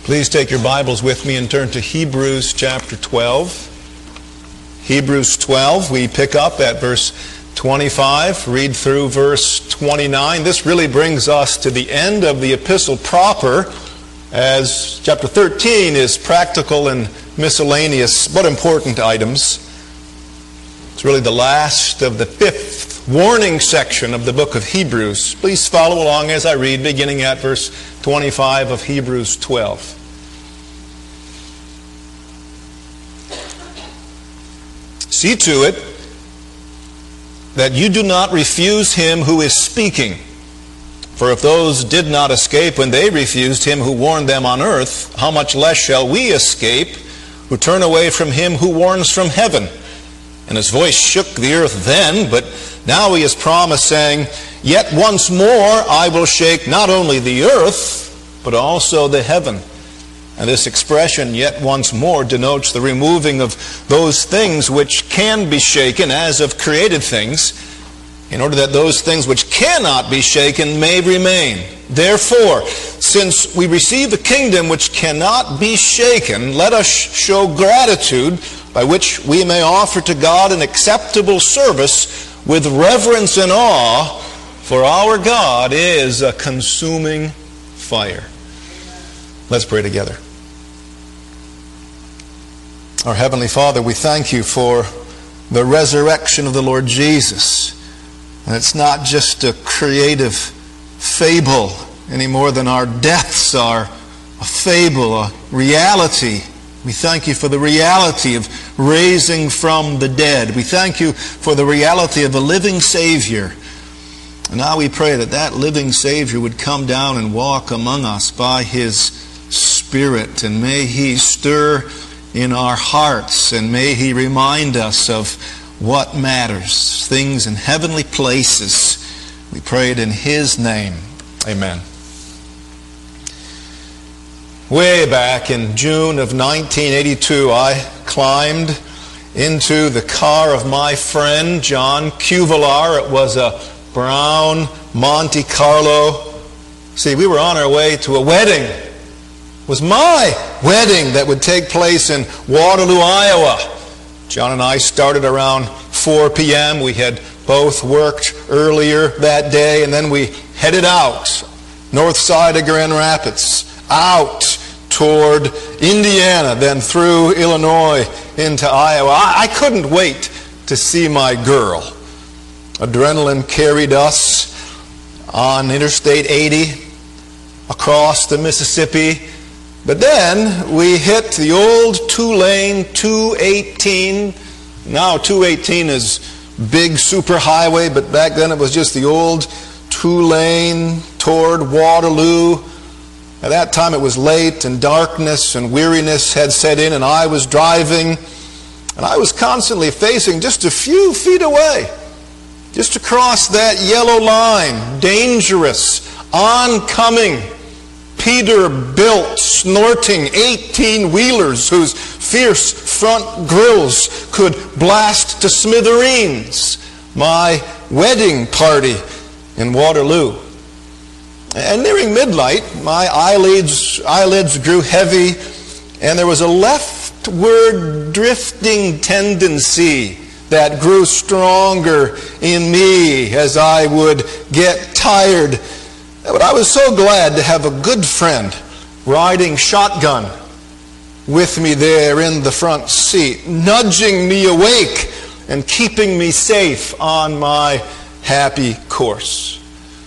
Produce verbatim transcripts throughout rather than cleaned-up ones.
Please take your Bibles with me and turn to Hebrews chapter twelve. Hebrews twelve, we pick up at verse twenty-five, read through verse twenty-nine. This really brings us to the end of the epistle proper, as chapter thirteen is practical and miscellaneous but important items. It's really the last of the fifth warning section of the book of Hebrews. Please follow along as I read, beginning at verse twenty-five of Hebrews twelve. See to it that you do not refuse him who is speaking. For if those did not escape when they refused him who warned them on earth, how much less shall we escape who turn away from him who warns from heaven? And his voice shook the earth then, but now he has promised, saying, Yet once more I will shake not only the earth, but also the heaven. And this expression, yet once more, denotes the removing of those things which can be shaken as of created things, in order that those things which cannot be shaken may remain. Therefore, since we receive a kingdom which cannot be shaken, let us show gratitude by which we may offer to God an acceptable service with reverence and awe, for our God is a consuming fire. Let's pray together. Our Heavenly Father, we thank you for the resurrection of the Lord Jesus. And it's not just a creative fable any more than our deaths are a fable, a reality. We thank you for the reality of raising from the dead. We thank you for the reality of a living Savior. And now we pray that that living Savior would come down and walk among us by His Spirit. And may He stir in our hearts, and may He remind us of what matters, things in heavenly places. We pray it in His name. Amen. Way back in June of nineteen eighty-two, I climbed into the car of my friend John Cuvillar. It was a brown Monte Carlo. See, we were on our way to a wedding. It was my wedding that would take place in Waterloo, Iowa. John and I started around four p.m. We had both worked earlier that day, and then we headed out, north side of Grand Rapids, out toward Indiana, then through Illinois into Iowa. I, I couldn't wait to see my girl. Adrenaline carried us on Interstate eighty across the Mississippi. But then we hit the old two-lane two eighteen. Now two eighteen is big superhighway, but back then it was just the old two-lane toward Waterloo. At that time it was late, and darkness and weariness had set in, and I was driving, and I was constantly facing just a few feet away, just across that yellow line, dangerous, oncoming, Peterbilt, snorting eighteen-wheelers whose fierce front grills could blast to smithereens my wedding party in Waterloo. And nearing midnight, my eyelids, eyelids grew heavy, and there was a leftward drifting tendency that grew stronger in me as I would get tired. But I was so glad to have a good friend riding shotgun with me there in the front seat, nudging me awake and keeping me safe on my happy course.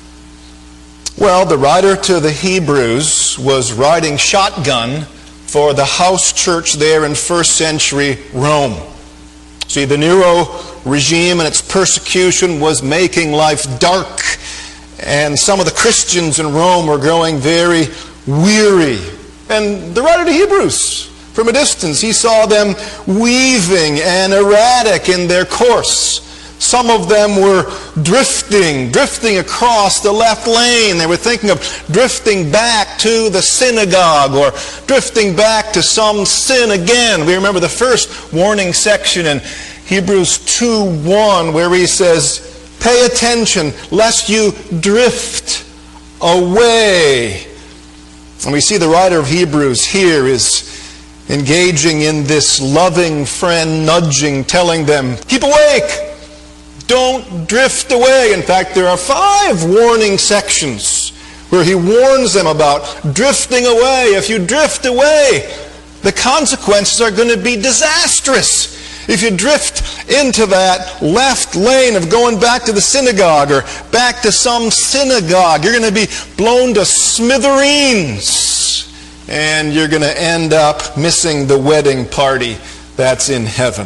Well, the writer to the Hebrews was riding shotgun for the house church there in first century Rome. See, the Nero regime and its persecution was making life dark, and some of the Christians in Rome were growing very weary. And the writer to Hebrews, from a distance, he saw them weaving and erratic in their course. Some of them were drifting, drifting across the left lane. They were thinking of drifting back to the synagogue or drifting back to some sin again. We remember the first warning section in Hebrews two one where he says, pay attention lest you drift away. And we see the writer of Hebrews here is engaging in this loving friend nudging, telling them, keep awake, don't drift away. In fact, there are five warning sections where he warns them about drifting away. If you drift away, the consequences are going to be disastrous. If you drift into that left lane of going back to the synagogue or back to some synagogue, you're going to be blown to smithereens. And you're going to end up missing the wedding party that's in heaven.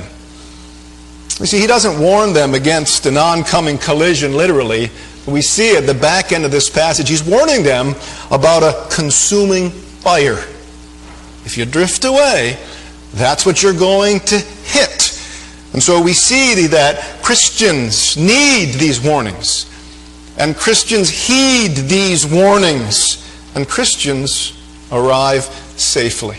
You see, he doesn't warn them against an oncoming collision literally. We see at the back end of this passage, he's warning them about a consuming fire. If you drift away, that's what you're going to hit. And so we see that Christians need these warnings. And Christians heed these warnings. And Christians arrive safely.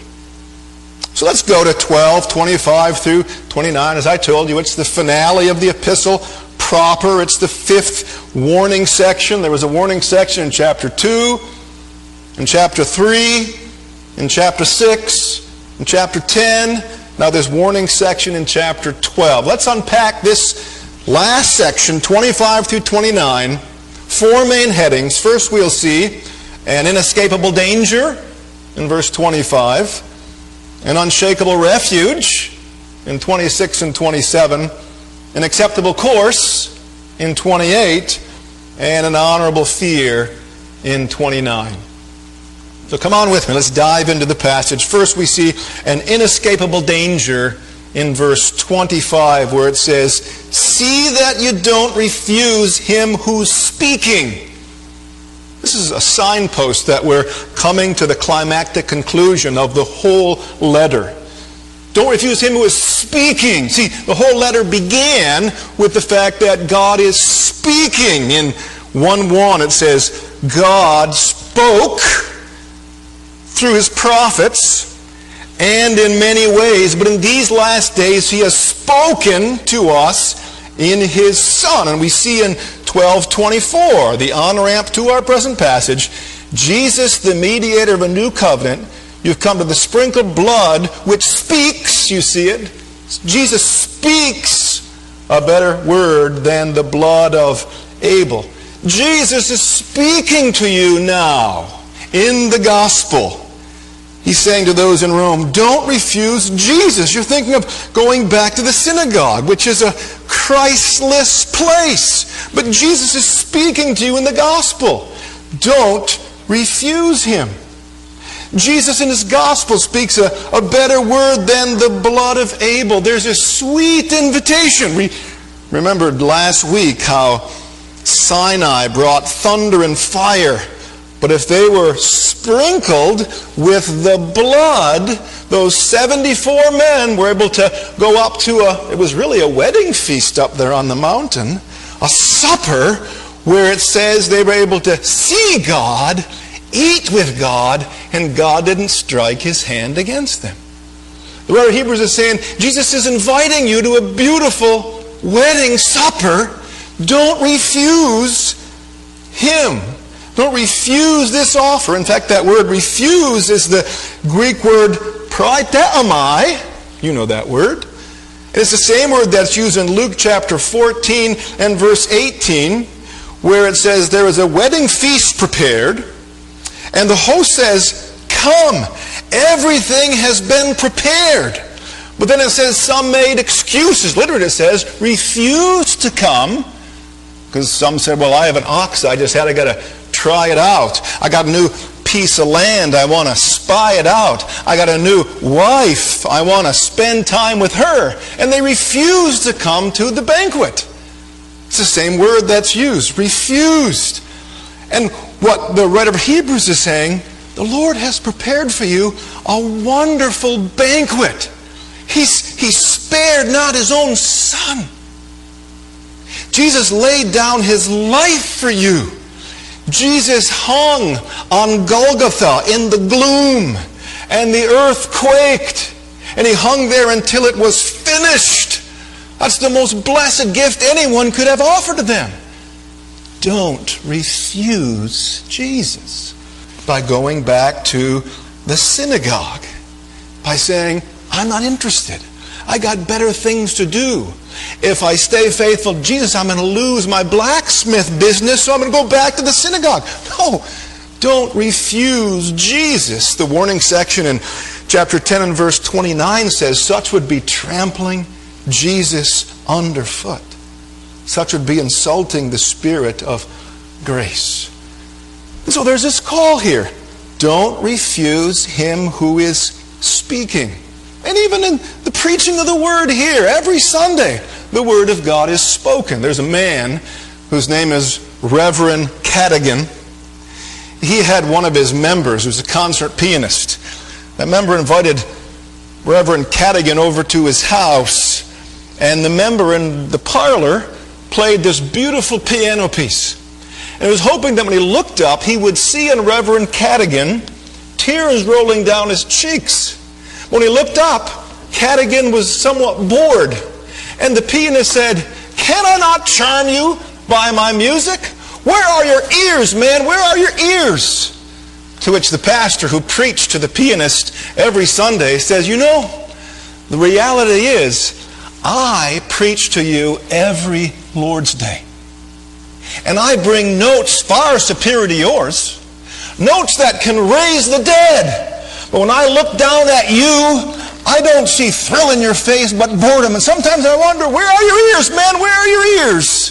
So let's go to twelve, twenty-five through twenty-nine. As I told you, it's the finale of the epistle proper. It's the fifth warning section. There was a warning section in chapter two, in chapter three, in chapter six, in chapter ten. Now there's warning section in chapter twelve. Let's unpack this last section, twenty-five through twenty-nine. Four main headings. First we'll see an inescapable danger in verse twenty-five, an unshakable refuge in twenty-six and twenty-seven, an acceptable course in twenty-eight, and an honorable fear in twenty-nine. So come on with me, let's dive into the passage. First we see an inescapable danger in verse twenty-five where it says, see that you don't refuse him who's speaking. This is a signpost that we're coming to the climactic conclusion of the whole letter. Don't refuse him who is speaking. See, the whole letter began with the fact that God is speaking. In one one it says, God spoke through his prophets and in many ways, but in these last days he has spoken to us in his Son. And we see in twelve twenty-four, the on-ramp to our present passage, Jesus, the mediator of a new covenant, you've come to the sprinkled blood which speaks, you see it. Jesus speaks a better word than the blood of Abel. Jesus is speaking to you now in the gospel. He's saying to those in Rome, don't refuse Jesus. You're thinking of going back to the synagogue, which is a Christless place. But Jesus is speaking to you in the gospel. Don't refuse him. Jesus in his gospel speaks a, a better word than the blood of Abel. There's a sweet invitation. We remembered last week how Sinai brought thunder and fire. But if they were sprinkled with the blood, those seventy-four men were able to go up to a, it was really a wedding feast up there on the mountain, a supper where it says they were able to see God, eat with God, and God didn't strike his hand against them. The writer of Hebrews is saying, Jesus is inviting you to a beautiful wedding supper. Don't refuse him. Don't refuse this offer. In fact, that word refuse is the Greek word praiteomai. You know that word. It's the same word that's used in Luke chapter fourteen and verse eighteen, where it says there is a wedding feast prepared, and the host says, come, everything has been prepared. But then it says some made excuses. Literally it says, refuse to come, because some said, well, I have an ox I just had, I got to try it out. I got a new piece of land, I want to spy it out. I got a new wife, I want to spend time with her. And they refused to come to the banquet. It's the same word that's used, refused. And what the writer of Hebrews is saying, the Lord has prepared for you a wonderful banquet. He's, he spared not his own Son. Jesus laid down his life for you. Jesus hung on Golgotha in the gloom, and the earth quaked, and he hung there until it was finished. That's the most blessed gift anyone could have offered to them. Don't refuse Jesus. by going back to the synagogue, by saying, I'm not interested. I got better things to do. If I stay faithful to Jesus, I'm going to lose my blacksmith business, so I'm going to go back to the synagogue. No, don't refuse Jesus. The warning section in chapter ten and verse twenty-nine says, such would be trampling Jesus underfoot. Such would be insulting the Spirit of grace. And so there's this call here. Don't refuse Him who is speaking. And even in the preaching of the Word here, every Sunday, the Word of God is spoken. There's a man whose name is Reverend Cadogan. He had one of his members who's a concert pianist. That member invited Reverend Cadogan over to his house, and the member in the parlor played this beautiful piano piece. And he was hoping that when he looked up, he would see in Reverend Cadogan tears rolling down his cheeks. When he looked up, Cadogan was somewhat bored. And the pianist said, can I not charm you by my music? Where are your ears, man? Where are your ears? To which the pastor who preached to the pianist every Sunday says, you know, the reality is, I preach to you every Lord's Day. And I bring notes far superior to yours. Notes that can raise the dead. But when I look down at you, I don't see thrill in your face, but boredom. And sometimes I wonder, where are your ears, man? Where are your ears?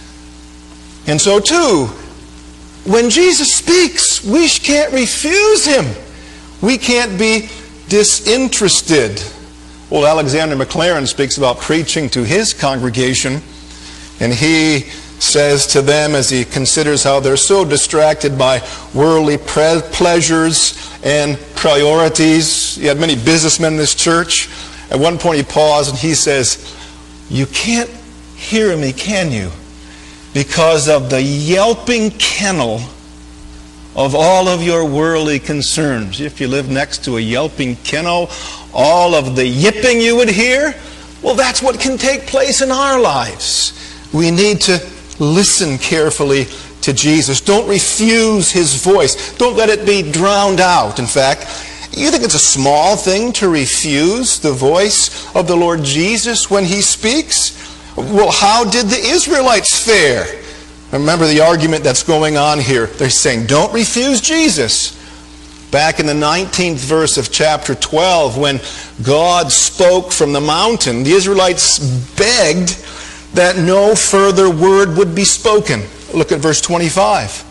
And so too, when Jesus speaks, we can't refuse Him. We can't be disinterested. Old Alexander McLaren speaks about preaching to his congregation, and he says to them as he considers how they're so distracted by worldly pre- pleasures and priorities. He had many businessmen in this church. At one point he paused and he says, you can't hear me, can you? Because of the yelping kennel of all of your worldly concerns. If you live next to a yelping kennel, all of the yipping you would hear, well, that's what can take place in our lives. We need to listen carefully to Jesus. Don't refuse His voice. Don't let it be drowned out. In fact, you think it's a small thing to refuse the voice of the Lord Jesus when He speaks? Well, how did the Israelites fare? Remember the argument that's going on here. They're saying, don't refuse Jesus. Back in the nineteenth verse of chapter twelve, when God spoke from the mountain, the Israelites begged that no further word would be spoken. Look at verse twenty-five.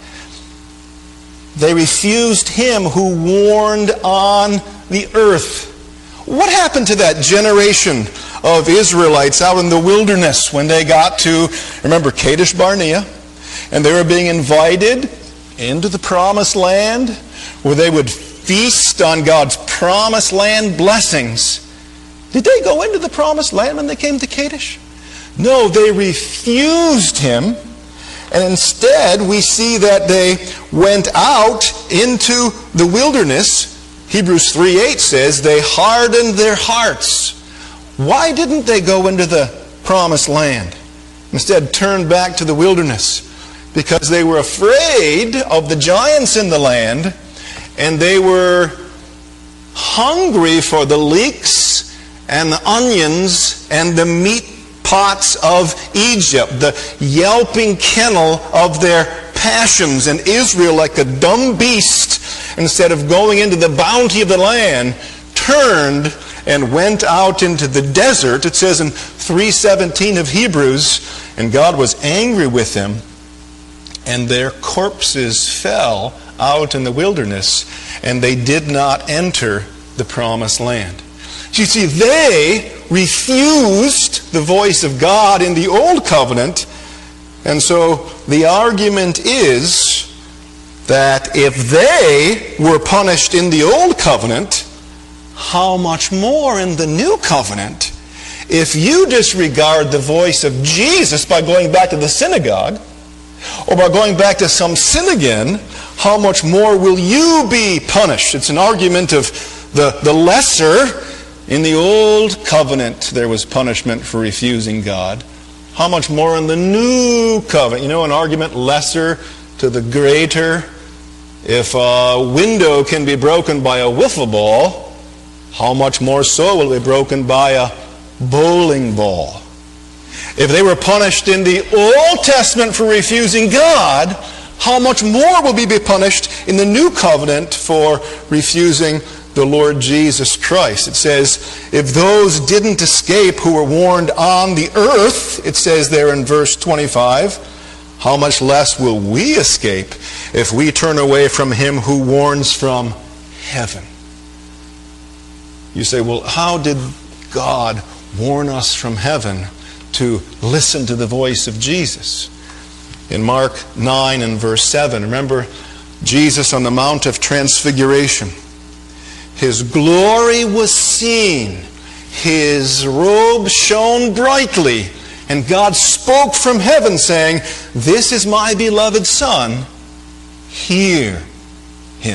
They refused Him who warned on the earth. What happened to that generation of Israelites out in the wilderness when they got to, remember, Kadesh Barnea, and they were being invited into the promised land where they would feast on God's promised land blessings? Did they go into the promised land when they came to Kadesh? No, they refused Him, and instead we see that they went out into the wilderness. Hebrews three eight says they hardened their hearts. Why didn't they go into the promised land? Instead turned back to the wilderness. Because they were afraid of the giants in the land, and they were hungry for the leeks and the onions and the meat pots of Egypt, the yelping kennel of their passions. And Israel, like a dumb beast, instead of going into the bounty of the land, turned and went out into the desert. It says in three seventeen of Hebrews, and God was angry with them, and their corpses fell out in the wilderness, and they did not enter the promised land. You see, they refused the voice of God in the old covenant, and so the argument is that if they were punished in the old covenant, how much more in the new covenant? If you disregard the voice of Jesus by going back to the synagogue, or by going back to some sin again, how much more will you be punished? It's an argument of the, the lesser. In the old covenant, there was punishment for refusing God. How much more in the new covenant? You know, an argument lesser to the greater. If a window can be broken by a wiffle ball, how much more so will it be broken by a bowling ball? If they were punished in the Old Testament for refusing God, how much more will we be punished in the New Covenant for refusing the Lord Jesus Christ? It says, if those didn't escape who were warned on the earth, it says there in verse twenty-five, how much less will we escape if we turn away from him who warns from heaven? You say, well, how did God warn us from heaven to listen to the voice of Jesus? In Mark nine and verse seven, remember Jesus on the Mount of Transfiguration. His glory was seen. His robe shone brightly. And God spoke from heaven saying, this is my beloved Son. Hear him.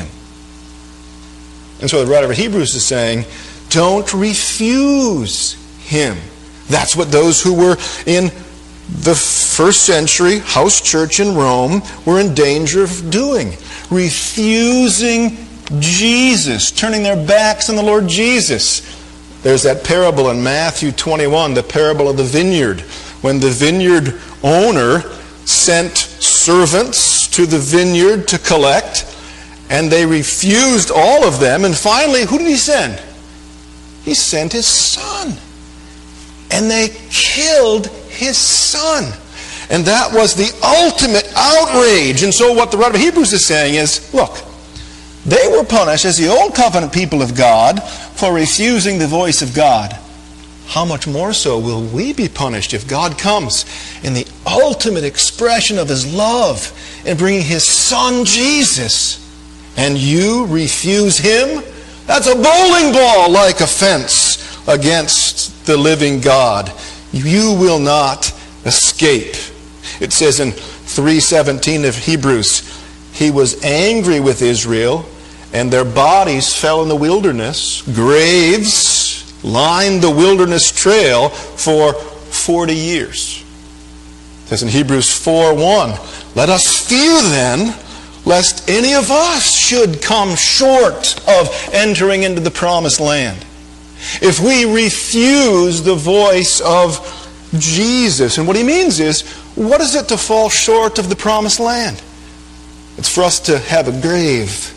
And so the writer of Hebrews is saying, don't refuse him. That's what those who were in the first century house church in Rome were in danger of doing. Refusing Jesus, turning their backs on the Lord Jesus. There's that parable in Matthew twenty-one, the parable of the vineyard, when the vineyard owner sent servants to the vineyard to collect, and they refused all of them, and finally, who did he send? He sent his son. And they killed his son. And that was the ultimate outrage. And so what the writer of Hebrews is saying is, look, they were punished as the old covenant people of God for refusing the voice of God. How much more so will we be punished if God comes in the ultimate expression of his love in bringing his son Jesus, and you refuse him? That's a bowling ball like offense against the living God. You will not escape. It says in three seventeen of Hebrews, he was angry with Israel, and their bodies fell in the wilderness. Graves lined the wilderness trail for forty years. It says in Hebrews four one, let us fear then, lest any of us should come short of entering into the promised land. If we refuse the voice of Jesus. And what he means is, what is it to fall short of the promised land? It's for us to have a grave,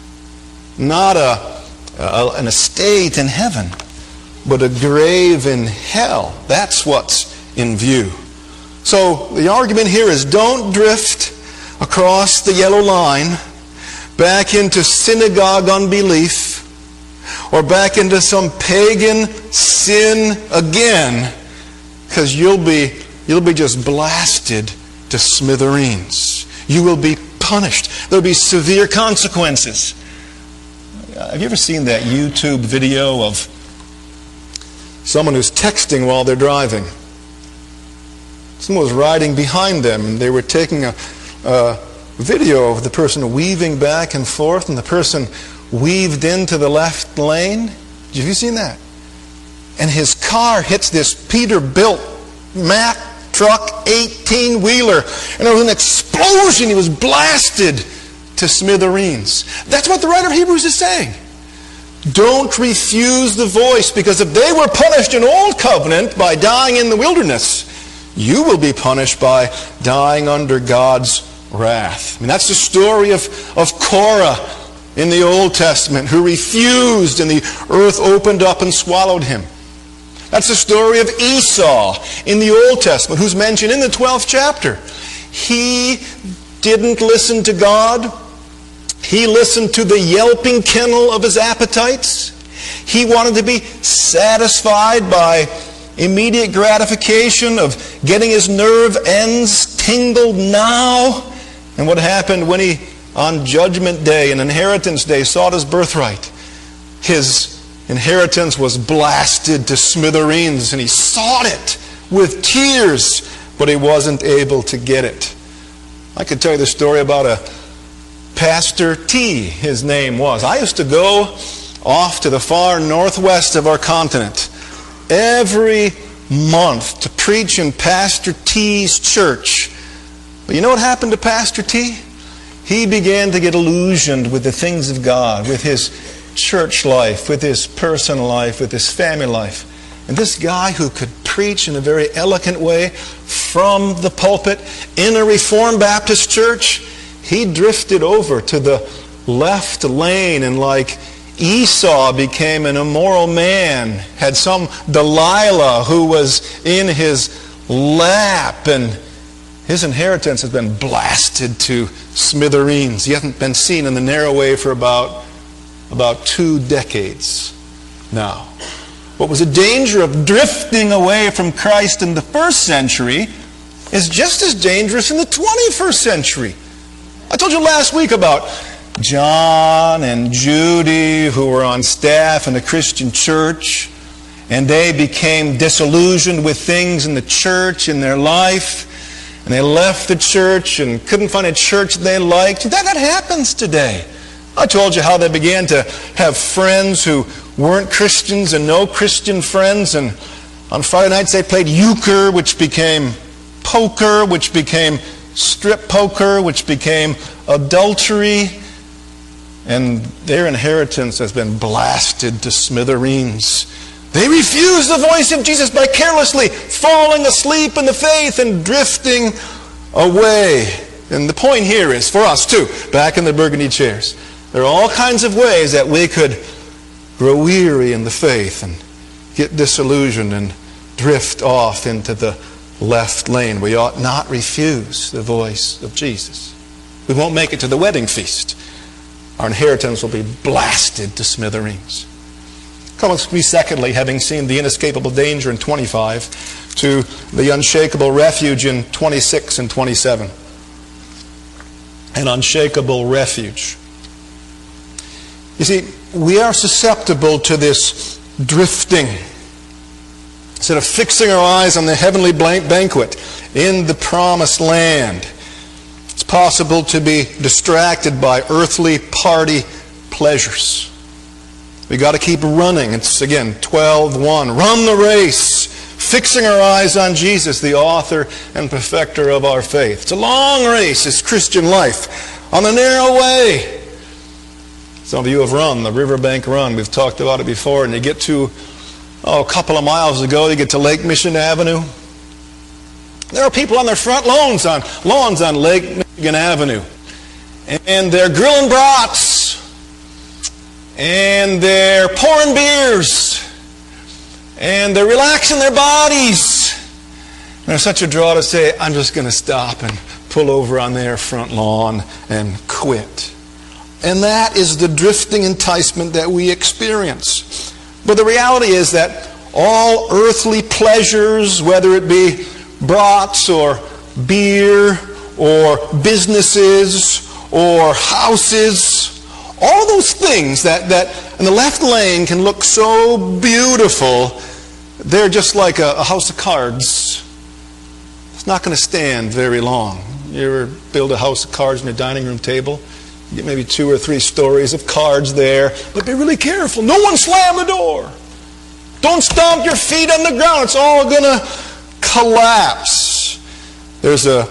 not a, a an estate in heaven, but a grave in hell. That's what's in view. So the argument here is, don't drift across the yellow line back into synagogue unbelief or back into some pagan sin again, because you'll be you'll be just blasted to smithereens. You will be punished. There'll be severe consequences. Have you ever seen that YouTube video of someone who's texting while they're driving? Someone was riding behind them, and they were taking a, a video of the person weaving back and forth, and the person weaved into the left lane. Have you seen that? And his car hits this Peterbilt Mack truck eighteen-wheeler, and there was an explosion. He was blasted to smithereens. That's what the writer of Hebrews is saying. Don't refuse the voice, because if they were punished in Old Covenant by dying in the wilderness, you will be punished by dying under God's wrath. I mean, that's the story of, of Korah in the Old Testament, who refused, and the earth opened up and swallowed him. That's the story of Esau in the Old Testament, who's mentioned in the twelfth chapter. He didn't listen to God. He listened to the yelping kennel of his appetites. He wanted to be satisfied by immediate gratification of getting his nerve ends tingled now. And what happened when he, on Judgment Day and Inheritance Day, sought his birthright? His inheritance was blasted to smithereens, and he sought it with tears, but he wasn't able to get it. I could tell you the story about a Pastor T, his name was. I used to go off to the far northwest of our continent every month to preach in Pastor T's church. But you know what happened to Pastor T? he began to get illusioned with the things of God, with his church life, with his personal life, with his family life. And this guy who could preach in a very eloquent way from the pulpit in a Reformed Baptist church, he drifted over to the left lane, and like Esau became an immoral man, had some Delilah who was in his lap, and his inheritance has been blasted to smithereens. He hasn't been seen in the narrow way for about, about two decades now. What was a danger of drifting away from Christ in the first century is just as dangerous in the twenty-first century. I told you last week about John and Judy, who were on staff in a Christian church, and they became disillusioned with things in the church, in their life, and they left the church and couldn't find a church they liked. That, that happens today. I told you how they began to have friends who weren't Christians and no Christian friends, and on Friday nights they played euchre, which became poker, which became strip poker, which became adultery, and their inheritance has been blasted to smithereens. They refuse the voice of Jesus by carelessly falling asleep in the faith and drifting away. And the point here is, for us too, back in the burgundy chairs, there are all kinds of ways that we could grow weary in the faith and get disillusioned and drift off into the left lane. We ought not refuse the voice of Jesus. We won't make it to the wedding feast. Our inheritance will be blasted to smithereens. Come with me, secondly, having seen the inescapable danger in twenty-five, to the unshakable refuge in twenty-six and twenty-seven. An unshakable refuge. You see, we are susceptible to this drifting. Instead of fixing our eyes on the heavenly banquet in the promised land, it's possible to be distracted by earthly party pleasures. We got to keep running. It's again twelve one. Run the race, fixing our eyes on Jesus, the author and perfecter of our faith. It's a long race, it's Christian life, on the narrow way. Some of you have run the Riverbank Run. We've talked about it before. And you get to, oh, a couple of miles ago, you get to Lake Michigan Avenue. There are people on their front lawns on, lawns on Lake Michigan Avenue. And they're grilling brats. And they're pouring beers. And they're relaxing their bodies. And there's such a draw to say, I'm just going to stop and pull over on their front lawn and quit. And that is the drifting enticement that we experience. But the reality is that all earthly pleasures, whether it be brats or beer or businesses or houses, all those things that, that in the left lane can look so beautiful, they're just like a, a house of cards. It's not going to stand very long. You ever build a house of cards on your dining room table? You get maybe two or three stories of cards there, but be really careful. No one slam the door. Don't stomp your feet on the ground. It's all going to collapse. There's a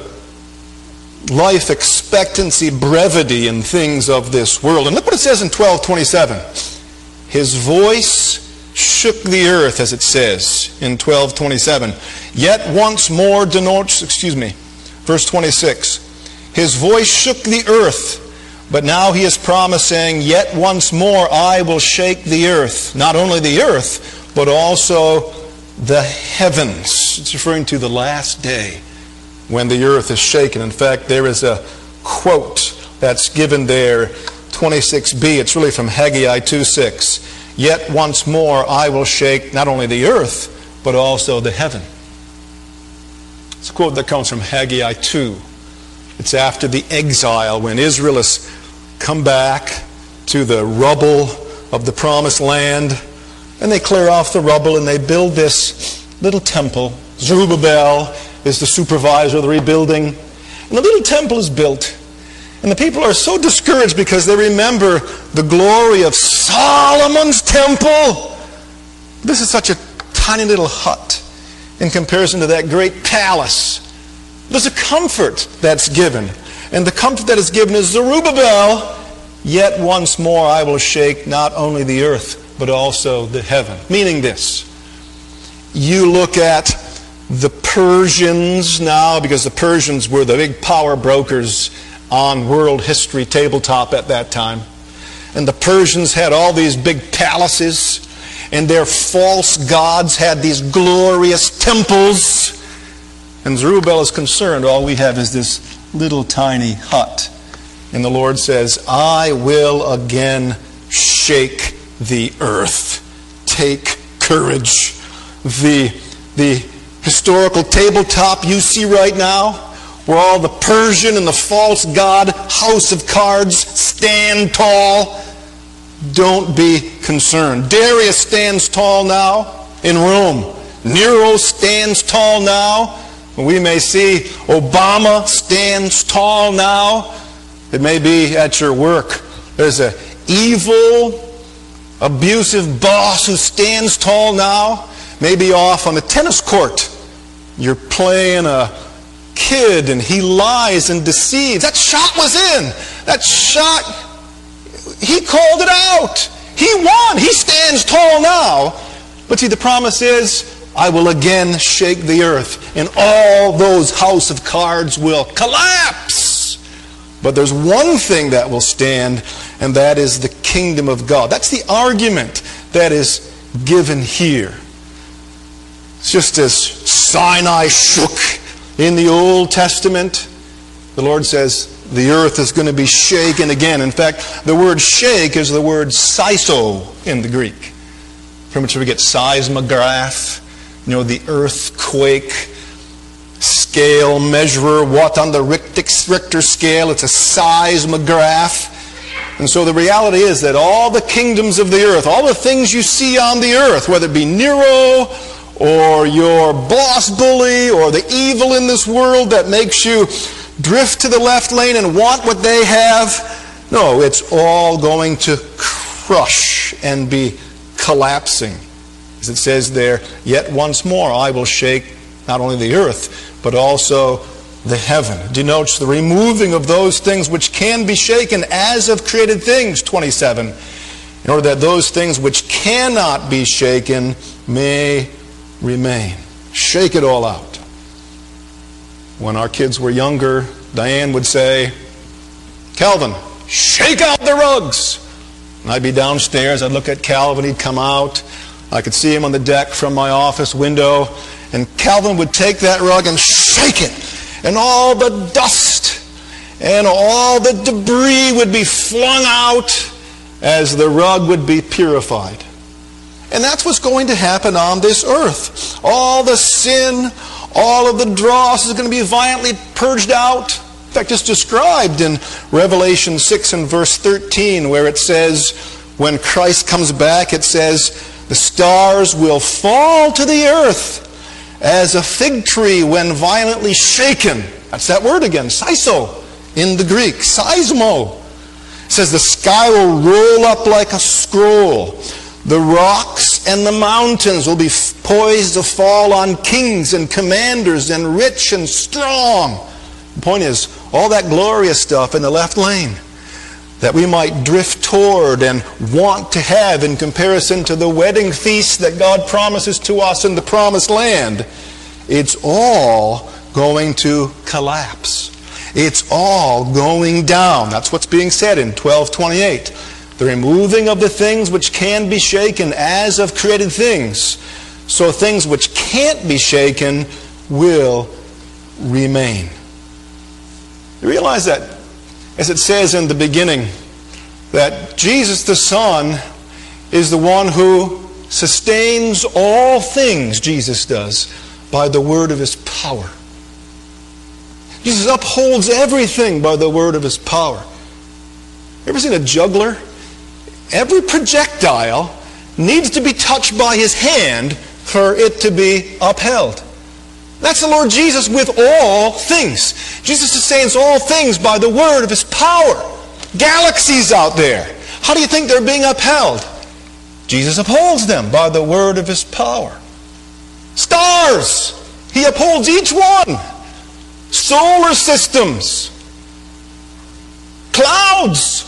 life expectancy brevity in things of this world. And look what it says in twelve twenty-seven. His voice shook the earth, as it says in twelve twenty-seven. Yet once more denotes, excuse me, verse twenty-six. His voice shook the earth, but now he is promising, yet once more I will shake the earth. Not only the earth, but also the heavens. It's referring to the last day when the earth is shaken. In fact, there is a quote that's given there, twenty-six b. It's really from Haggai two six. Yet once more I will shake not only the earth, but also the heaven. It's a quote that comes from Haggai two. It's after the exile, when Israel has come back to the rubble of the promised land, and they clear off the rubble and they build this little temple. Zerubbabel is the supervisor of the rebuilding. And the little temple is built. And the people are so discouraged because they remember the glory of Solomon's temple. This is such a tiny little hut in comparison to that great palace. There's a comfort that's given. And the comfort that is given is Zerubbabel, yet once more I will shake not only the earth, but also the heaven. Meaning this, you look at the Persians now, because the Persians were the big power brokers on world history tabletop at that time. And the Persians had all these big palaces, and their false gods had these glorious temples. And Zerubbabel is concerned, all we have is this little tiny hut. And the Lord says, I will again shake the earth. Take courage. The, the historical tabletop you see right now, where all the Persian and the false god house of cards stand tall, don't be concerned. Darius stands tall now in Rome. Nero stands tall now. We may see Obama stands tall now. It may be at your work. There's an evil, abusive boss who stands tall now. Maybe off on the tennis court. You're playing a kid and he lies and deceives. That shot was in. That shot, he called it out. He won. He stands tall now. But see, the promise is, I will again shake the earth, and all those house of cards will collapse. But there's one thing that will stand, and that is the kingdom of God. That's the argument that is given here. It's just as Sinai shook in the Old Testament, the Lord says the earth is going to be shaken again. In fact, the word shake is the word siso in the Greek, from which we get seismograph, you know, the earthquake scale measurer, what on the Richter scale, it's a seismograph. And so the reality is that all the kingdoms of the earth, all the things you see on the earth, whether it be Nero or your boss bully or the evil in this world that makes you drift to the left lane and want what they have, no, it's all going to crush and be collapsing. As it says there, yet once more I will shake not only the earth, but also the heaven. It denotes the removing of those things which can be shaken as of created things, twenty-seven, in order that those things which cannot be shaken may remain. Shake it all out. When our kids were younger, Diane would say, Calvin, shake out the rugs. And I'd be downstairs, I'd look at Calvin, he'd come out. I could see him on the deck from my office window, and Calvin would take that rug and shake it, and all the dust and all the debris would be flung out as the rug would be purified. And that's what's going to happen on this earth. All the sin, all of the dross is going to be violently purged out. In fact, it's described in Revelation six and verse thirteen, where it says, when Christ comes back, it says, the stars will fall to the earth as a fig tree when violently shaken. That's that word again, siso, in the Greek, seismo. It says the sky will roll up like a scroll. The rocks and the mountains will be poised to fall on kings and commanders and rich and strong. The point is, all that glorious stuff in the left lane that we might drift toward and want to have in comparison to the wedding feast that God promises to us in the promised land, it's all going to collapse. It's all going down. That's what's being said in twelve twenty-eight. The removing of the things which can be shaken as of created things, so things which can't be shaken will remain. You realize that, as it says in the beginning, that Jesus the Son is the one who sustains all things, Jesus does, by the word of His power. Jesus upholds everything by the word of His power. Ever seen a juggler? Every projectile needs to be touched by His hand for it to be upheld. That's the Lord Jesus with all things. Jesus sustains all things by the word of His power. Galaxies out there, how do you think they're being upheld? Jesus upholds them by the word of His power. Stars, He upholds each one. Solar systems, Clouds.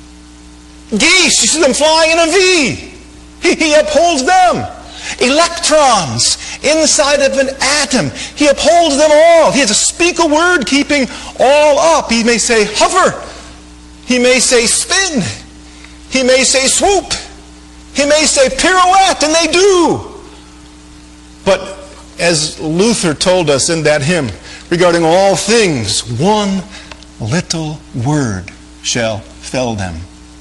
Geese, you see them flying in a V. He, he upholds them. Electrons inside of an atom. He upholds them all. He has to speak a word keeping all up. He may say hover. He may say spin. He may say swoop. He may say pirouette, and they do. But as Luther told us in that hymn, regarding all things, one little word shall fell them.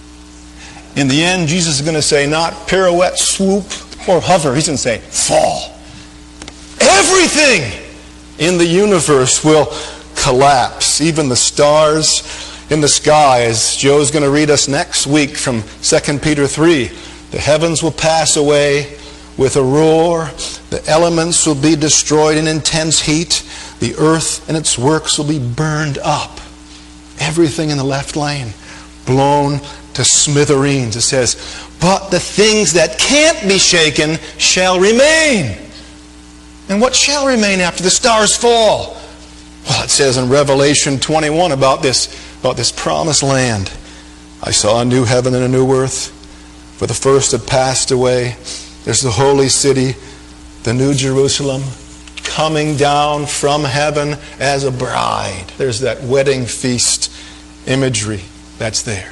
In the end, Jesus is going to say not pirouette, swoop, or hover. He's going to say fall. Everything in the universe will collapse. Even the stars in the sky, as Joe's going to read us next week from Second Peter three. The heavens will pass away with a roar. The elements will be destroyed in intense heat. The earth and its works will be burned up. Everything in the left lane blown to smithereens. It says, but the things that can't be shaken shall remain. And what shall remain after the stars fall? Well, it says in Revelation twenty-one about this, about this promised land. I saw a new heaven and a new earth, for the first had passed away. There's the holy city, the new Jerusalem, coming down from heaven as a bride. There's that wedding feast imagery that's there.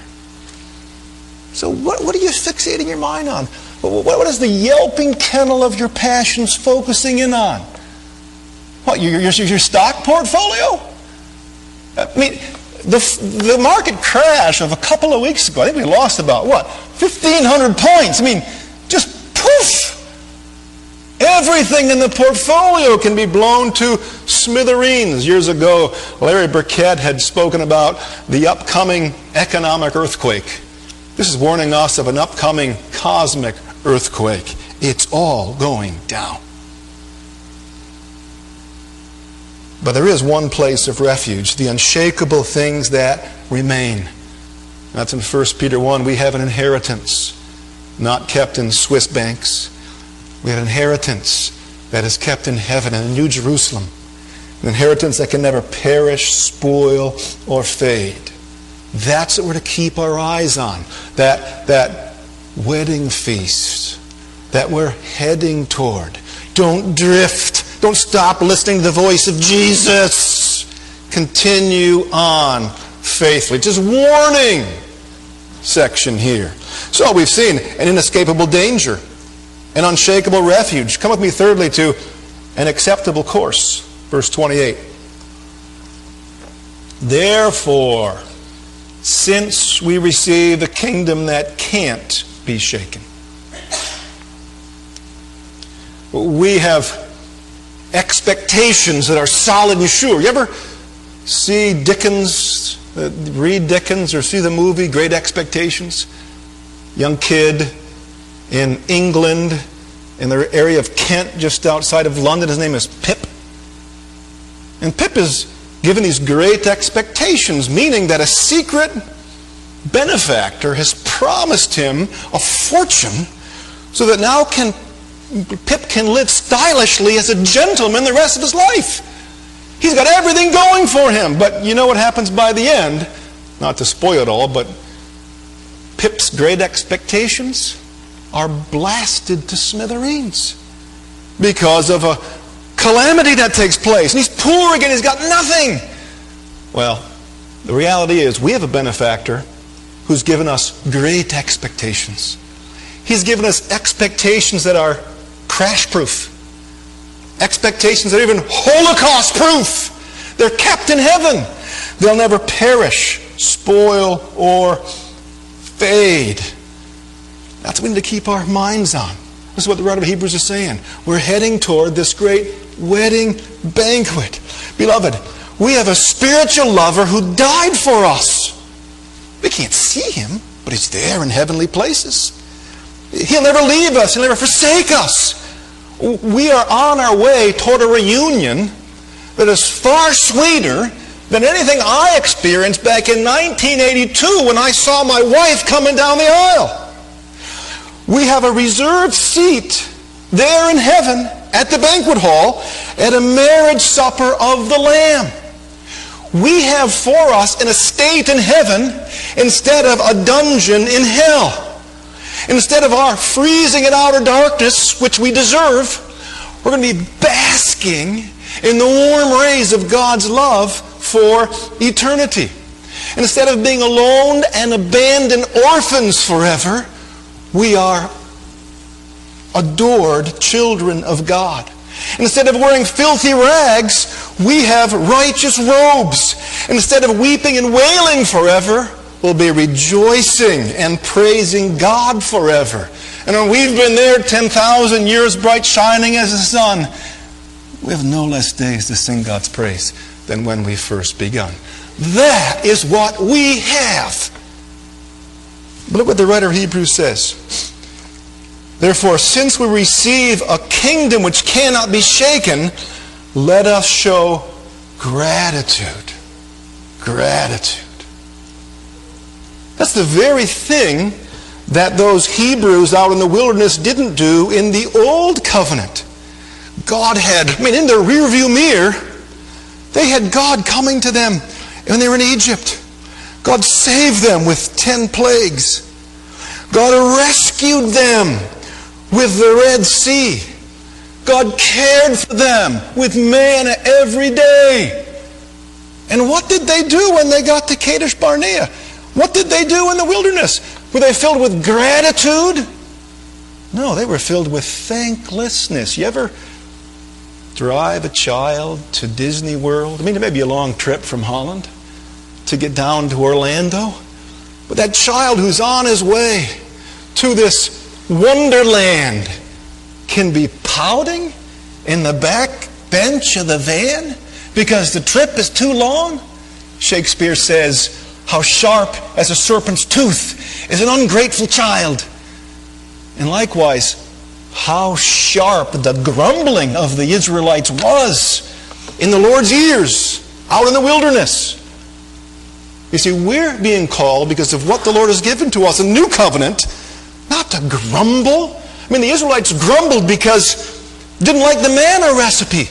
So what, what are you fixating your mind on? What, what is the yelping kennel of your passions focusing in on? What, your, your, your stock portfolio? I mean, the, the market crash of a couple of weeks ago, I think we lost about, what, fifteen hundred points. I mean, just poof! Everything in the portfolio can be blown to smithereens. Years ago, Larry Burkett had spoken about the upcoming economic earthquake. This is warning us of an upcoming cosmic earthquake. It's all going down. But there is one place of refuge, the unshakable things that remain. That's in First Peter one. We have an inheritance, not kept in Swiss banks. We have an inheritance that is kept in heaven, in the New Jerusalem. An inheritance that can never perish, spoil, or fade. That's what we're to keep our eyes on. That, that wedding feast that we're heading toward. Don't drift. Don't stop listening to the voice of Jesus. Continue on faithfully. Just warning section here. So we've seen an inescapable danger, an unshakable refuge. Come with me thirdly to an acceptable course. Verse twenty-eight. Therefore, since we receive the kingdom that can't be shaken, we have expectations that are solid and sure. You ever see Dickens, uh, read Dickens, or see the movie Great Expectations? Young kid in England, in the area of Kent, just outside of London. His name is Pip. And Pip is given these great expectations, meaning that a secret benefactor has promised him a fortune so that now can Pip can live stylishly as a gentleman the rest of his life. He's got everything going for him. But you know what happens by the end? Not to spoil it all, but Pip's great expectations are blasted to smithereens because of a calamity that takes place. And he's poor again. He's got nothing. Well, the reality is we have a benefactor who's given us great expectations. He's given us expectations that are crash-proof. Expectations that are even Holocaust-proof. They're kept in heaven. They'll never perish, spoil, or fade. That's what we need to keep our minds on. This is what the writer of Hebrews is saying. We're heading toward this great wedding banquet. Beloved, we have a spiritual lover who died for us. We can't see him, but he's there in heavenly places. He'll never leave us. He'll never forsake us. We are on our way toward a reunion that is far sweeter than anything I experienced back in nineteen eighty-two when I saw my wife coming down the aisle. We have a reserved seat there in heaven at the banquet hall at a marriage supper of the Lamb. We have for us an estate in heaven instead of a dungeon in hell. Instead of our freezing in outer darkness, which we deserve, we're going to be basking in the warm rays of God's love for eternity. Instead of being alone and abandoned orphans forever, we are adored children of God. Instead of wearing filthy rags, we have righteous robes. Instead of weeping and wailing forever, we'll be rejoicing and praising God forever. And when we've been there ten thousand years bright shining as the sun, we have no less days to sing God's praise than when we first begun. That is what we have. But look what the writer of Hebrews says. Therefore, since we receive a kingdom which cannot be shaken, let us show gratitude. Gratitude. That's the very thing that those Hebrews out in the wilderness didn't do in the old covenant. God had, I mean, in their rearview mirror, they had God coming to them when they were in Egypt. God saved them with ten plagues. God rescued them with the Red Sea. God cared for them with manna every day. And what did they do when they got to Kadesh Barnea? What did they do in the wilderness? Were they filled with gratitude? No, they were filled with thanklessness. You ever drive a child to Disney World? I mean, it may be a long trip from Holland to get down to Orlando. But that child who's on his way to this wonderland can be pouting in the back bench of the van because the trip is too long. Shakespeare says, how sharp as a serpent's tooth is an ungrateful child. And likewise, how sharp the grumbling of the Israelites was in the Lord's ears out in the wilderness. You see, we're being called because of what the Lord has given to us, a new covenant, not to grumble. I mean, the Israelites grumbled because they didn't like the manna recipe.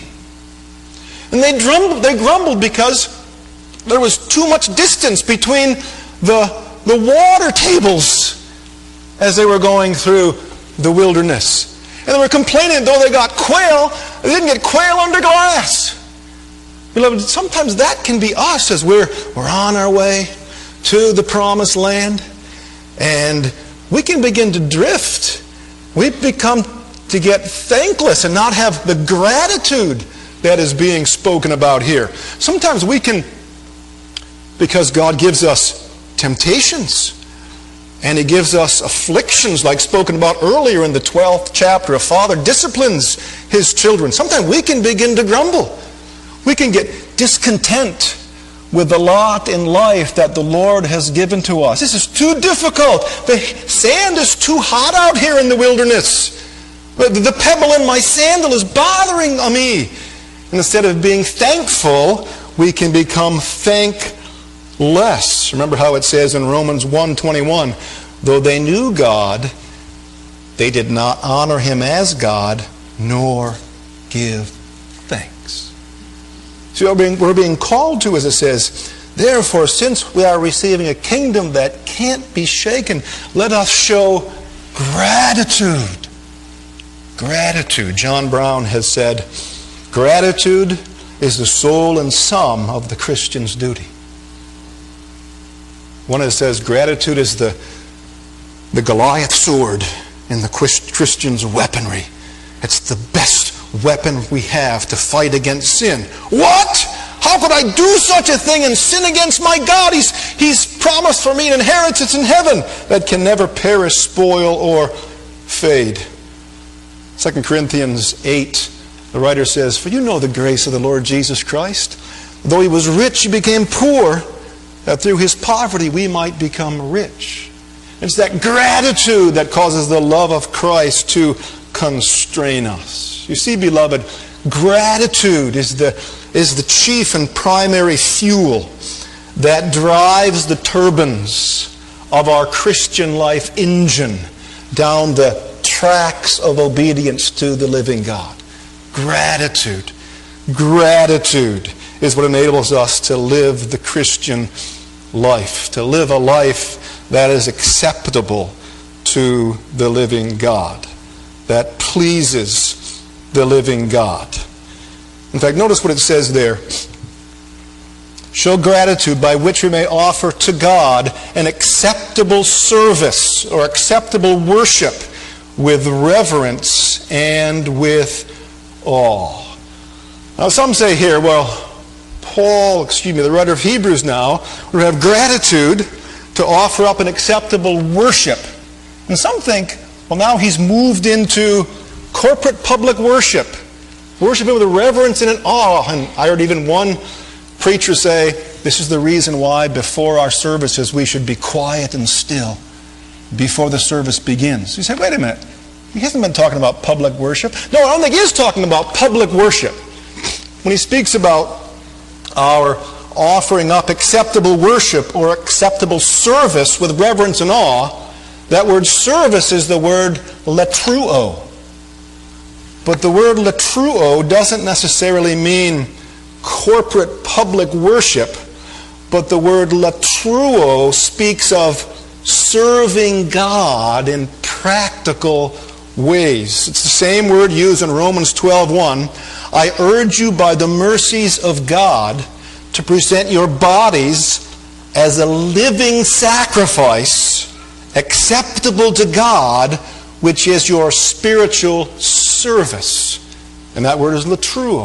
And they grumbled, they grumbled because there was too much distance between the, the water tables as they were going through the wilderness. And they were complaining, though they got quail, they didn't get quail under glass. Beloved, sometimes that can be us as we're, we're on our way to the promised land. And we can begin to drift. We become to get thankless and not have the gratitude that is being spoken about here. Sometimes we can, because God gives us temptations and He gives us afflictions like spoken about earlier in the twelfth chapter. A father disciplines his children. Sometimes we can begin to grumble. We can get discontent with the lot in life that the Lord has given to us. This is too difficult. The sand is too hot out here in the wilderness. The pebble in my sandal is bothering me. And instead of being thankful, we can become thankless. Remember how it says in Romans one twenty-one, though they knew God, they did not honor Him as God, nor give thanks. See, we're being, we're being called to, as it says, therefore, since we are receiving a kingdom that can't be shaken, let us show gratitude. Gratitude. John Brown has said, gratitude is the soul and sum of the Christian's duty. One that says gratitude is the, the Goliath sword in the Christian's weaponry. It's the best weapon we have to fight against sin. What? How could I do such a thing and sin against my God? He's, he's promised for me an inheritance in heaven that can never perish, spoil, or fade. Second Corinthians eight, the writer says, for you know the grace of the Lord Jesus Christ. Though He was rich, He became poor, that through His poverty we might become rich. It's that gratitude that causes the love of Christ to constrain us. You see, beloved, gratitude is the, is the chief and primary fuel that drives the turbines of our Christian life engine down the tracks of obedience to the living God. Gratitude. Gratitude is what enables us to live the Christian life, to live a life that is acceptable to the living God, that pleases the living God. In fact, notice what it says there. Show gratitude by which we may offer to God an acceptable service or acceptable worship with reverence and with awe. Now some say here, well, Paul, excuse me, the writer of Hebrews now, would have gratitude to offer up an acceptable worship. And some think, well, now he's moved into corporate public worship, worshiping with reverence and an awe. And I heard even one preacher say, this is the reason why before our services we should be quiet and still before the service begins. You say, wait a minute, he hasn't been talking about public worship. No, I don't think he is talking about public worship. When he speaks about our offering up acceptable worship or acceptable service with reverence and awe, that word service is the word latruo. But the word latruo doesn't necessarily mean corporate public worship, but the word latruo speaks of serving God in practical ways. It's the same word used in Romans twelve one. I urge you by the mercies of God to present your bodies as a living sacrifice acceptable to God, which is your spiritual service. And that word is latruo.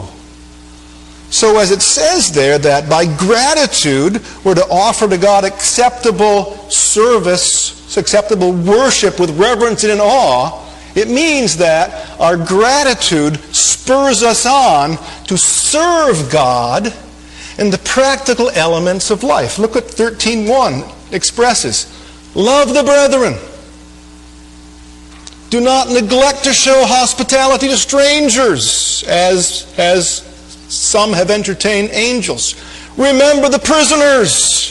So as it says there that by gratitude we're to offer to God acceptable service, acceptable worship with reverence and in awe, it means that our gratitude spurs us on to serve God in the practical elements of life. Look what thirteen one expresses. Love the brethren. Do not neglect to show hospitality to strangers, as, as some have entertained angels. Remember the prisoners.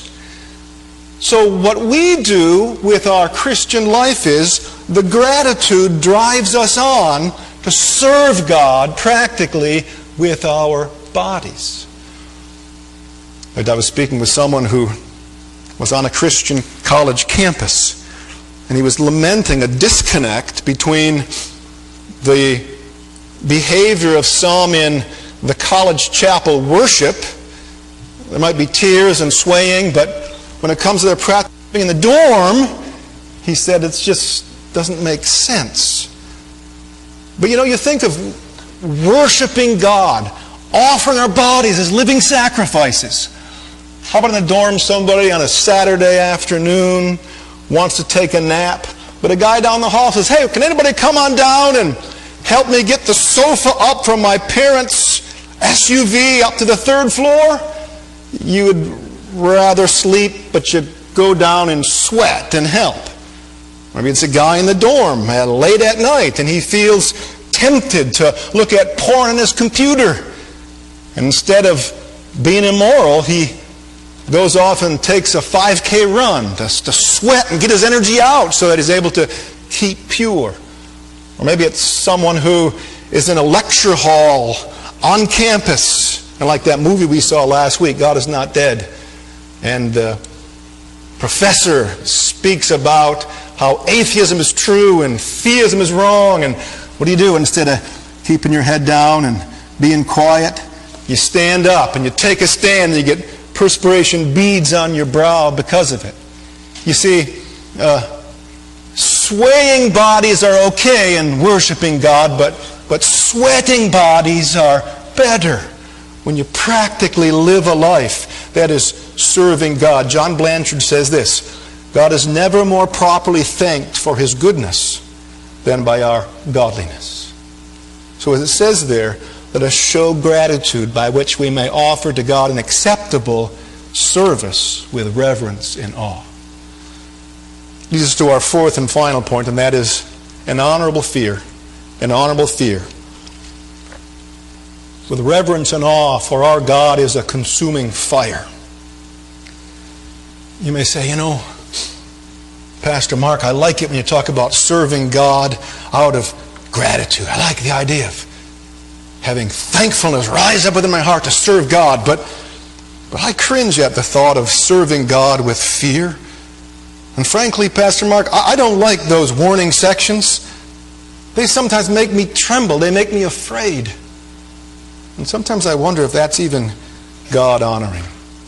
So what we do with our Christian life is the gratitude drives us on to serve God practically with our bodies. I was speaking with someone who was on a Christian college campus, and he was lamenting a disconnect between the behavior of some in the college chapel worship. There might be tears and swaying, but when it comes to their practice in the dorm, he said it just doesn't make sense. But you know, you think of worshiping God, offering our bodies as living sacrifices. How about in the dorm, somebody on a Saturday afternoon wants to take a nap, but a guy down the hall says, hey, can anybody come on down and help me get the sofa up from my parents' S U V up to the third floor? You would rather sleep, but you'd go down and sweat and help. Maybe it's a guy in the dorm uh, late at night, and he feels tempted to look at porn on his computer. And instead of being immoral, he goes off and takes a five K run to, to sweat and get his energy out so that he's able to keep pure. Or maybe it's someone who is in a lecture hall on campus, and like that movie we saw last week, God Is Not Dead, and the professor speaks about how atheism is true and theism is wrong, and what do you do? Instead of keeping your head down and being quiet, you stand up and you take a stand and you get perspiration beads on your brow because of it. You see, uh, swaying bodies are okay in worshiping God, but, but sweating bodies are better when you practically live a life that is serving God. John Blanchard says this, God is never more properly thanked for His goodness than by our godliness. So as it says there, let us show gratitude by which we may offer to God an acceptable service with reverence and awe. Leads us to our fourth and final point, and that is an honorable fear. An honorable fear. With reverence and awe, for our God is a consuming fire. You may say, you know, Pastor Mark, I like it when you talk about serving God out of gratitude. I like the idea of having thankfulness rise up within my heart to serve God. But But I cringe at the thought of serving God with fear. And frankly, Pastor Mark, I don't like those warning sections. They sometimes make me tremble. They make me afraid. And sometimes I wonder if that's even God-honoring.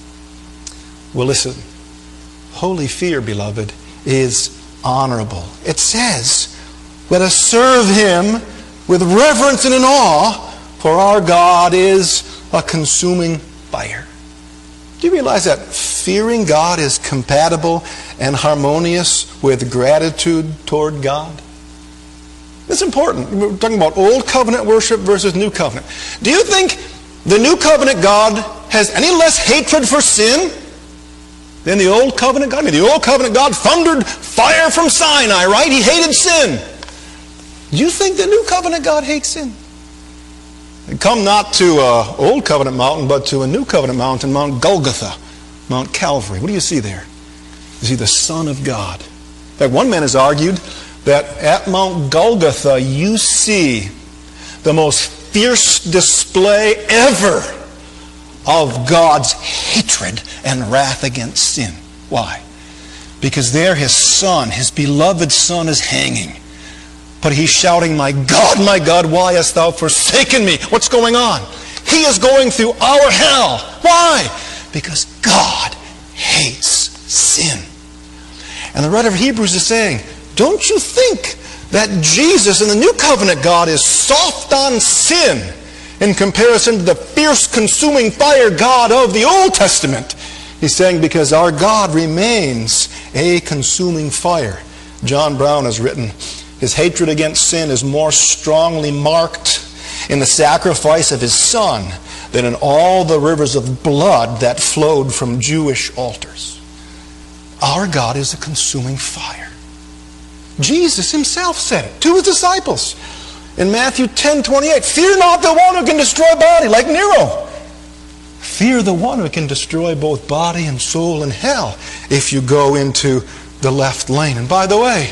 Well, listen. Holy fear, beloved, is honorable. It says, let us serve Him with reverence and in awe, for our God is a consuming fire. Do you realize that fearing God is compatible and harmonious with gratitude toward God? It's important. We're talking about Old Covenant worship versus New Covenant. Do you think the New Covenant God has any less hatred for sin than the Old Covenant God? I mean, the Old Covenant God thundered fire from Sinai, right? He hated sin. Do you think the New Covenant God hates sin? Come not to an Old Covenant mountain, but to a New Covenant mountain, Mount Golgotha, Mount Calvary. What do you see there? You see the Son of God. In fact, one man has argued that at Mount Golgotha you see the most fierce display ever of God's hatred and wrath against sin. Why? Because there His Son, His beloved Son, is hanging. But He's shouting, my God, my God, why hast thou forsaken me? What's going on? He is going through our hell. Why? Because God hates sin. And the writer of Hebrews is saying, don't you think that Jesus in the New Covenant God is soft on sin in comparison to the fierce consuming fire God of the Old Testament? He's saying because our God remains a consuming fire. John Brown has written, His hatred against sin is more strongly marked in the sacrifice of His Son than in all the rivers of blood that flowed from Jewish altars. Our God is a consuming fire. Jesus Himself said it to His disciples in Matthew ten twenty-eight. Fear not the one who can destroy body, like Nero. Fear the one who can destroy both body and soul in hell if you go into the left lane. And by the way,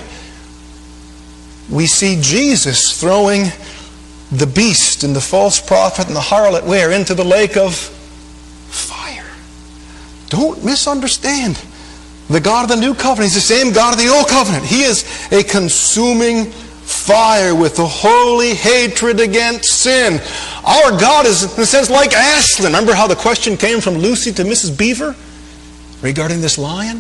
we see Jesus throwing the beast and the false prophet and the harlot where? Into the lake of fire. Don't misunderstand. The God of the New Covenant, He's the same God of the Old Covenant. He is a consuming fire with a holy hatred against sin. Our God is, in a sense, like Aslan. Remember how the question came from Lucy to Missus Beaver regarding this lion?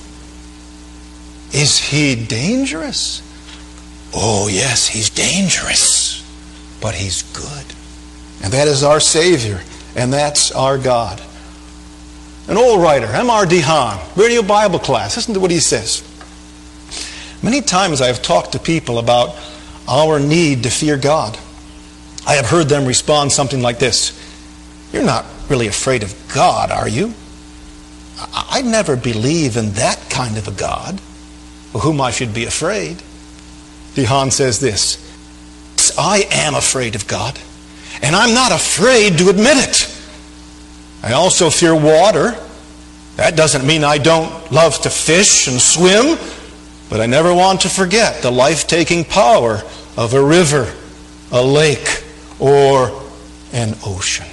Is he dangerous? Oh, yes, he's dangerous, but he's good. And that is our Savior, and that's our God. An old writer, M R DeHaan, Radio Bible Class, listen to what he says. Many times I have talked to people about our need to fear God. I have heard them respond something like this: you're not really afraid of God, are you? I never believe in that kind of a God of whom I should be afraid. DeHaan says this: I am afraid of God, and I'm not afraid to admit it. I also fear water. That doesn't mean I don't love to fish and swim, but I never want to forget the life-taking power of a river, a lake, or an ocean.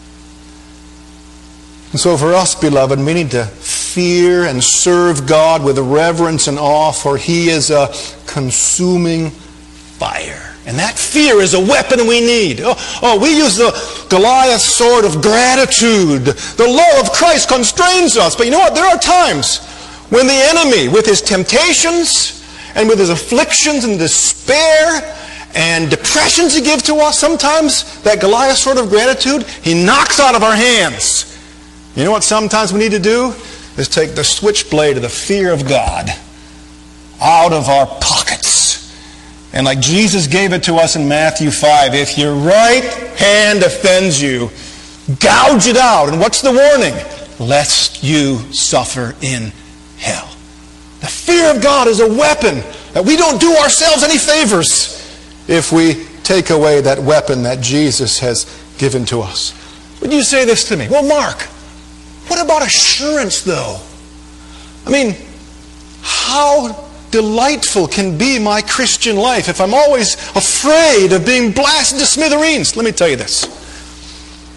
And so for us, beloved, we need to fear and serve God with reverence and awe, for He is a consuming fire. And that fear is a weapon we need. Oh, oh, we use the Goliath sword of gratitude. The law of Christ constrains us. But you know what? There are times when the enemy, with his temptations and with his afflictions and despair and depressions he gives to us, sometimes that Goliath sword of gratitude, he knocks out of our hands. You know what sometimes we need to do? Is take the switchblade of the fear of God out of our pockets. And like Jesus gave it to us in Matthew five, if your right hand offends you, gouge it out. And what's the warning? Lest you suffer in hell. The fear of God is a weapon that we don't do ourselves any favors if we take away that weapon that Jesus has given to us. Would you say this to me? Well, Mark, what about assurance, though? I mean, how delightful can be my Christian life if I'm always afraid of being blasted to smithereens? Let me tell you this.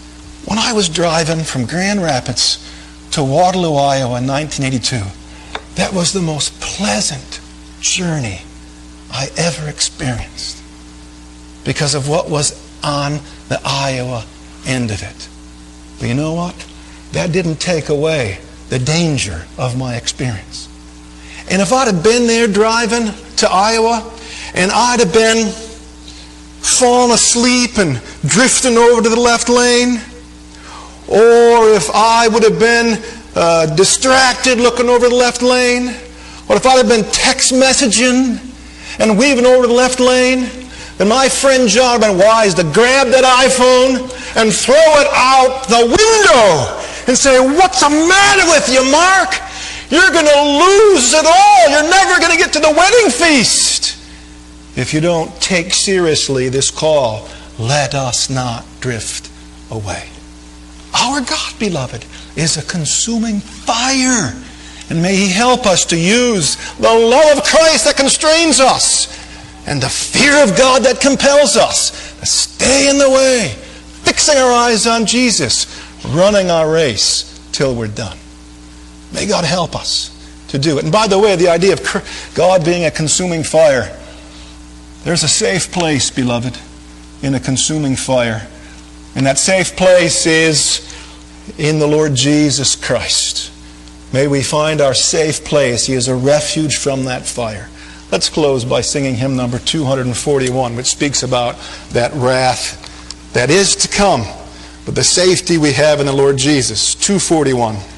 When I was driving from Grand Rapids to Waterloo, Iowa in nineteen eighty-two, that was the most pleasant journey I ever experienced because of what was on the Iowa end of it. But you know what? That didn't take away the danger of my experience. And if I'd have been there driving to Iowa and I'd have been falling asleep and drifting over to the left lane, or if I would have been uh, distracted looking over the left lane, or if I'd have been text messaging and weaving over to the left lane, then my friend John would have been wise to grab that iPhone and throw it out the window and say, "What's the matter with you, Mark? You're going to lose it all. You're never going to get to the wedding feast if you don't take seriously this call, let us not drift away." Our God, beloved, is a consuming fire. And may He help us to use the love of Christ that constrains us and the fear of God that compels us to stay in the way, fixing our eyes on Jesus, running our race till we're done. May God help us to do it. And by the way, the idea of God being a consuming fire, there's a safe place, beloved, in a consuming fire. And that safe place is in the Lord Jesus Christ. May we find our safe place. He is a refuge from that fire. Let's close by singing hymn number two forty-one, which speaks about that wrath that is to come, but the safety we have in the Lord Jesus. two forty-one.